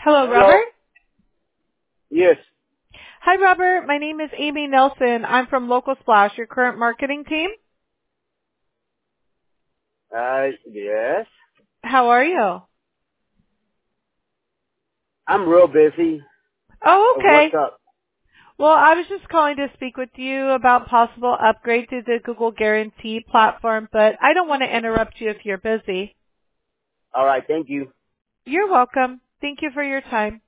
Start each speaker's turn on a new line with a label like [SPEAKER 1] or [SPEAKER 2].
[SPEAKER 1] Hello,
[SPEAKER 2] Hello?
[SPEAKER 1] Robert.
[SPEAKER 2] Yes.
[SPEAKER 1] Hi, Robert. My name is Amy Nelson. I'm from Local Splash, your current marketing team.
[SPEAKER 2] Yes.
[SPEAKER 1] How are you?
[SPEAKER 2] I'm real busy.
[SPEAKER 1] Oh,
[SPEAKER 2] What's
[SPEAKER 1] okay.
[SPEAKER 2] up?
[SPEAKER 1] Well, I was just calling to speak with you about possible upgrade to the Google Guarantee platform, but I don't want to interrupt you if you're busy.
[SPEAKER 2] All right, thank you.
[SPEAKER 1] You're welcome. Thank you for your time.